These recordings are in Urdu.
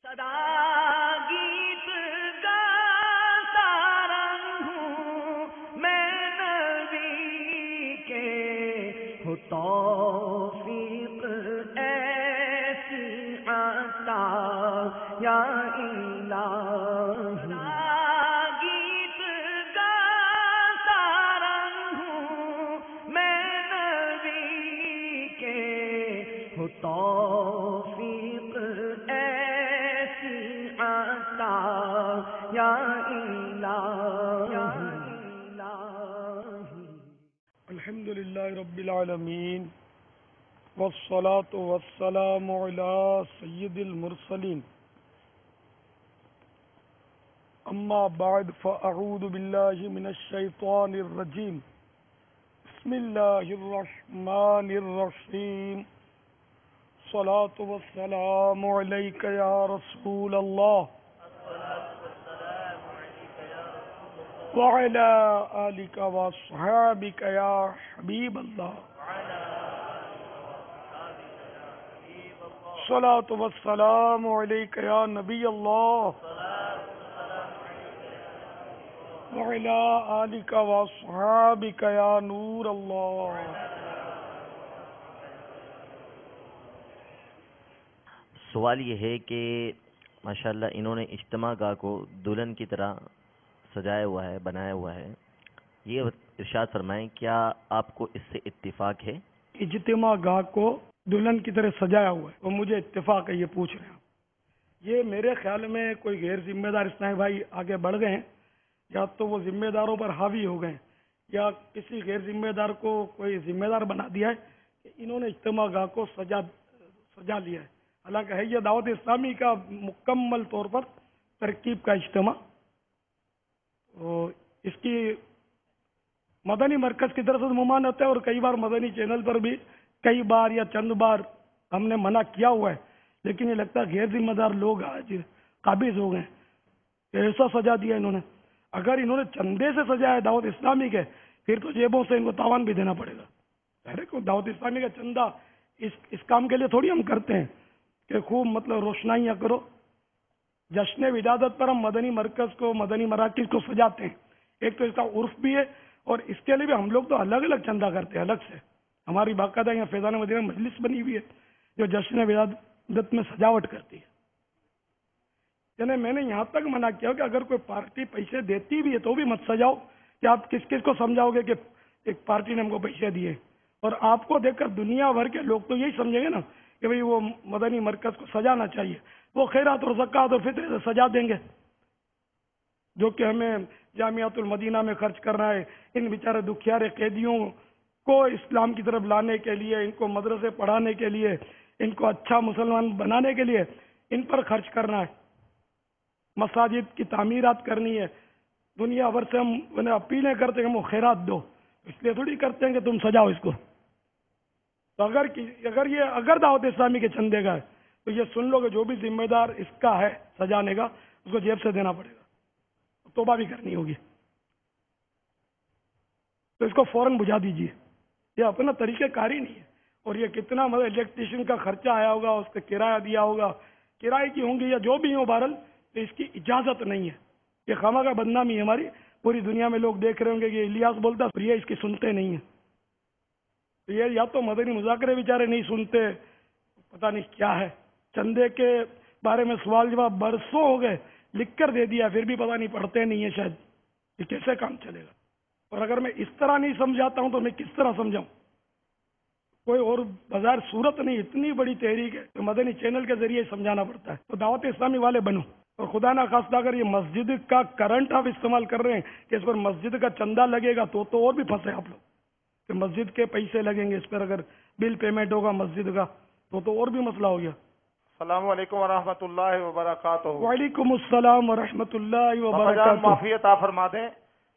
सदा गीत गाता रहूं मैं नबी के हो तौफीक ऐसी आता या इलाही। गीत गाता रहूं मैं नबी के हो तौफीक या इलाही। الحمدللہ رب العالمین والصلاة والسلام علی سید المرسلین اما بعد فاعوذ باللہ من الشیطان الرجیم بسم اللہ الرحمن الرحیم الصلاة والسلام علیک یا رسول اللہ وعلى آلك وصحابك يا حبيب الله صلاة والسلام عليك يا نبي الله وعلى آلك وصحابك يا نور الله۔ سوال یہ ہے کہ ماشاءاللہ انہوں نے اجتماع گاہ کو دلہن کی طرح سجایا ہوا ہے، بنایا ہوا ہے، یہ ارشاد فرمائیں کیا آپ کو اس سے اتفاق ہے؟ اجتماع گاہ کو دلہن کی طرح سجایا ہوا ہے، وہ مجھے اتفاق ہے یہ پوچھ رہے ہیں۔ یہ میرے خیال میں کوئی غیر ذمہ دار اسلامی بھائی آگے بڑھ گئے ہیں، یا تو وہ ذمہ داروں پر حاوی ہو گئے ہیں، یا کسی غیر ذمہ دار کو کوئی ذمہ دار بنا دیا ہے کہ انہوں نے اجتماع گاہ کو سجا لیا ہے۔ حالانکہ ہے یہ دعوت اسلامی کا مکمل طور پر ترکیب کا اجتماع۔ اس کی مدنی مرکز کی طرف سے ممانعت ہے، اور کئی بار مدنی چینل پر بھی کئی بار یا چند بار ہم نے منع کیا ہوا ہے، لیکن یہ لگتا ہے غیر ذمہ دار لوگ آج قابض ہو گئے ہیں، ایسا سجا دیا انہوں نے۔ اگر انہوں نے چندے سے سجایا دعوت اسلامی کے، پھر تو جیبوں سے ان کو تاوان بھی دینا پڑے گا۔ دعوت اسلامی کا چندہ اس کام کے لیے تھوڑی ہم کرتے ہیں کہ خوب مطلب روشنائیاں کرو۔ جشن ولادت پر ہم مدنی مرکز کو، مدنی مراکز کو سجاتے ہیں، ایک تو اس کا عرف بھی ہے، اور اس کے لیے بھی ہم لوگ تو الگ الگ چندہ کرتے ہیں الگ سے۔ ہماری باقاعدہ یہاں فیضان مدینہ مجلس بنی ہوئی ہے جو جشن ولادت میں سجاوٹ کرتی ہے۔ یعنی میں نے یہاں تک منع کیا کہ اگر کوئی پارٹی پیسے دیتی بھی ہے تو بھی مت سجاؤ، کہ آپ کس کس کو سمجھاؤ گے کہ ایک پارٹی نے ہم کو پیسے دیے، اور آپ کو دیکھ کر دنیا بھر کے لوگ تو یہی سمجھیں گے نا کہ بھئی وہ مدنی مرکز کو سجانا چاہیے، وہ خیرات اور زکوٰۃ اور فطر سے سجا دیں گے، جو کہ ہمیں جامعۃ المدینہ میں خرچ کرنا ہے، ان بیچارے دکھیارے قیدیوں کو اسلام کی طرف لانے کے لیے، ان کو مدرسے پڑھانے کے لیے، ان کو اچھا مسلمان بنانے کے لیے ان پر خرچ کرنا ہے، مساجد کی تعمیرات کرنی ہے۔ دنیا بھر سے ہم اپیلیں کرتے ہیں کہ ہم خیرات دو، اس لیے تھوڑی کرتے ہیں کہ تم سجاؤ اس کو۔ تو اگر دعوت اسلامی کے چندے کا ہے تو یہ سن لو کہ جو بھی ذمہ دار اس کا ہے سجانے کا، اس کو جیب سے دینا پڑے گا، توبہ بھی کرنی ہوگی۔ تو اس کو فوراً بجھا دیجیے، یہ اپنا طریقہ کار ہی نہیں ہے۔ اور یہ کتنا مطلب الیکٹریشین کا خرچہ آیا ہوگا، اس کا کرایہ دیا ہوگا، کرائے کی ہوں گی یا جو بھی ہو، بہرحال تو اس کی اجازت نہیں ہے۔ یہ خواہ کا بدنامی ہے ہماری، پوری دنیا میں لوگ دیکھ رہے ہوں گے کہ الیاس بولتا ہے، یہ اس کی سنتے نہیں ہیں۔ یہ یا تو مدنی مذاکرے بیچارے نہیں سنتے، پتہ نہیں کیا ہے، چندے کے بارے میں سوال جواب برسوں ہو گئے لکھ کر دے دیا، پھر بھی پتہ نہیں پڑھتے نہیں ہیں شاید۔ یہ کیسے کام چلے گا؟ اور اگر میں اس طرح نہیں سمجھاتا ہوں تو میں کس طرح سمجھاؤں؟ کوئی اور بظاہر صورت نہیں، اتنی بڑی تحریک ہے کہ مدنی چینل کے ذریعے سمجھانا پڑتا ہے۔ تو دعوت اسلامی والے بنو، اور خدا نہ خواستہ اگر یہ مسجد کا کرنٹ آپ استعمال کر رہے ہیں کہ اس پر مسجد کا چندہ لگے گا تو اور بھی پھنسے آپ لوگ، کہ مسجد کے پیسے لگیں گے اس پر، اگر بل پیمنٹ ہوگا مسجد کا تو اور بھی مسئلہ ہو گیا۔ السلام علیکم ورحمۃ اللہ وبرکاتہ۔ وعلیکم السلام ورحمۃ اللہ وبرکاتہ۔ معافی عطا فرما دیں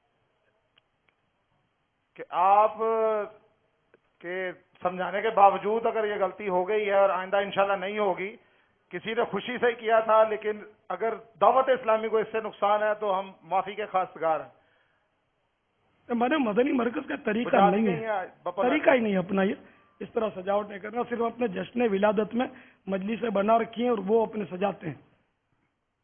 کہ آپ کے سمجھانے کے باوجود اگر یہ غلطی ہو گئی ہے اور آئندہ انشاءاللہ نہیں ہوگی، کسی نے خوشی سے کیا تھا، لیکن اگر دعوت اسلامی کو اس سے نقصان ہے تو ہم معافی کے خواستگار ہیں۔ ہمارے مدنی مرکز کا طریقہ نہیں ہے، طریقہ ہی نہیں اپنا، یہ اس طرح سجاوٹ نہیں کرنا، صرف اپنے جشن ولادت میں مجلسیں بنا رکھی ہیں اور وہ اپنے سجاتے ہیں۔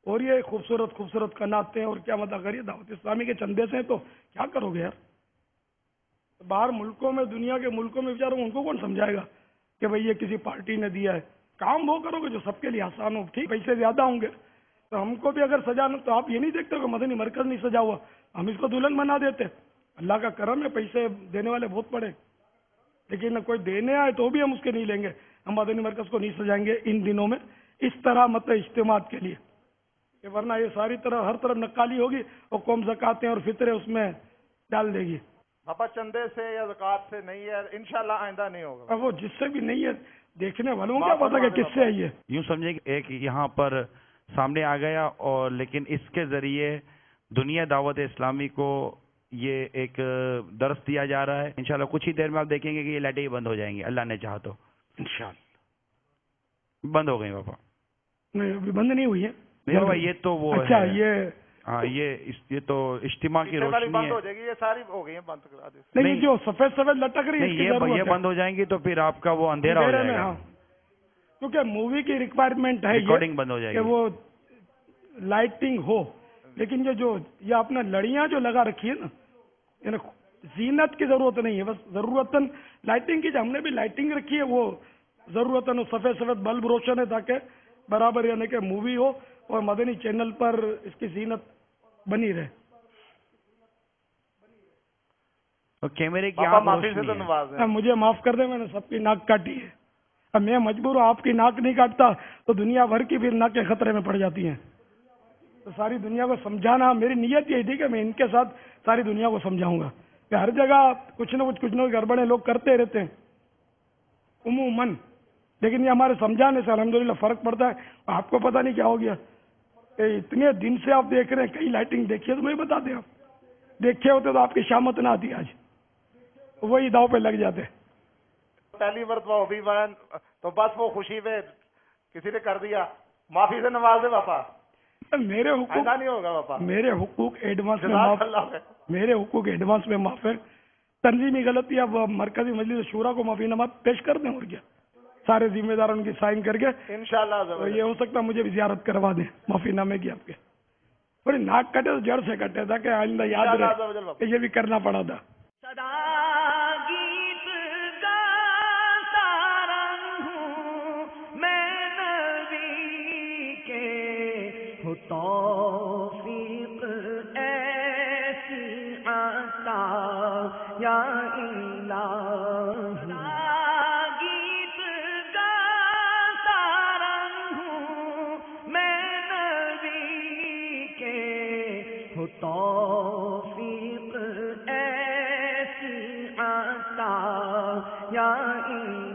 اور یہ خوبصورت خوبصورت کناتے ہیں اور کیا مدد کریے دعوت اسلامی کے چندے سے تو کیا کرو گے یار؟ باہر ملکوں میں دنیا کے ملکوں میں بیچاروں ان کو کون سمجھائے گا کہ بھئی یہ کسی پارٹی نے دیا ہے؟ کام وہ کرو گے جو سب کے لیے آسان ہو. ٹھیک پیسے زیادہ ہوں گے تو ہم کو بھی اگر سجانا تو آپ یہ نہیں دیکھتے کہ مدنی مرکز نہیں سجا ہوا ہم اس کو دلہن بنا دیتے. اللہ کا کرم ہے پیسے دینے والے بہت پڑے لیکن کوئی دینے آئے تو بھی ہم اس کے نہیں لیں گے. ہم مدنی مرکز کو نہیں سجائیں گے ان دنوں میں اس طرح مطلب اجتماعات کے لیے کہ ورنہ یہ ساری طرح ہر طرف نقالی ہوگی اور قوم زکاتیں اور فطرے اس میں ڈال دے گی. باپا چندے سے یا زکات سے نہیں ہے انشاءاللہ آئندہ نہیں ہوگا. اب وہ جس سے بھی نہیں ہے دیکھنے والوں کو کیا پتا کہ کس سے ہے یہ. یوں سمجھے کہ ایک یہاں پر سامنے آ گیا اور لیکن اس کے ذریعے دنیا دعوت اسلامی کو یہ ایک درس دیا جا رہا ہے. انشاءاللہ کچھ ہی دیر میں آپ دیکھیں گے کہ یہ لائٹیں ہی بند ہو جائیں گی اللہ نے چاہا تو. انشاءاللہ بند ہو گئی بابا. نہیں ابھی بند نہیں ہوئی ہے. نہیں بابا یہ تو وہ اچھا ہے. یہ ہاں یہ تو اجتماع کی روشنی بند ہو ہے. جائے گی. یہ ساری ہو گئی ہیں بند کرا دی. نہیں جو سفید سفید لٹک رہی ہے یہ بند ہو جائیں گی تو پھر آپ کا وہ اندھیرا ہو جائے گا. کیونکہ مووی کی ریکوائرمنٹ ہے ریکارڈنگ بند ہو جائے کہ گی وہ لائٹنگ ہو. لیکن یہ اپنا لڑیاں جو لگا رکھی ہے نا یعنی زینت کی ضرورت نہیں ہے بس ضرورتاً لائٹنگ کی. ہم نے بھی لائٹنگ رکھی ہے وہ ضرورتاً سفید سفید بلب روشن ہے تاکہ برابر یعنی کہ مووی ہو اور مدنی چینل پر اس کی زینت بنی رہے. کیمرے کی معافی سے تو نواز ہے. مجھے معاف کر دیں میں نے سب کی ناک کاٹی ہے. اب میں مجبور ہوں آپ کی ناک نہیں کاٹتا تو دنیا بھر کی پھر ناکیں خطرے میں پڑ جاتی ہیں. تو ساری دنیا کو سمجھانا میری نیت یہی تھی کہ میں ان کے ساتھ ساری دنیا کو سمجھاؤں گا کہ ہر جگہ کچھ نہ کچھ گڑبڑیں لوگ کرتے رہتے ہیں عموماً لیکن یہ ہمارے سمجھانے سے الحمدللہ فرق پڑتا ہے. آپ کو پتہ نہیں کیا ہو گیا اتنے دن سے آپ دیکھ رہے ہیں کئی لائٹنگ دیکھی ہے تو نہیں بتا دیں. آپ دیکھے ہوتے تو آپ کی شامت نہ آتی. آج وہی داؤ پہ لگ جاتے. پہلی مرتبہ ہوگی بہن تو بس وہ خوشی پہ کسی نے کر دیا. معافی سے نواز دے پاپا. میرے حقوق نہیں ہوگا پاپا. میرے حقوق ایڈوانس میں معاف. میرے حقوق ایڈوانس میں معاف ہے. تنظیمی غلطی اب مرکزی مجلس شورا کو معافی نامہ پیش کر دیں اور کیا سارے ذمہ داروں کی سائن کر کے انشاءاللہ یہ ہو سکتا مجھے بھی زیارت کروا دیں معافی نامے کی. آپ کے تھوڑی ناک کٹے تو جڑ سے کٹے تاکہ آئندہ یاد رہے کہ یہ بھی کرنا پڑا تھا. گیت گاتا رہوں میں نبی کے ہو توفیق ایسی عطا یا الہی. گیت گاتا رہوں میں نبی کے ہو توفیق ایسی عطا یا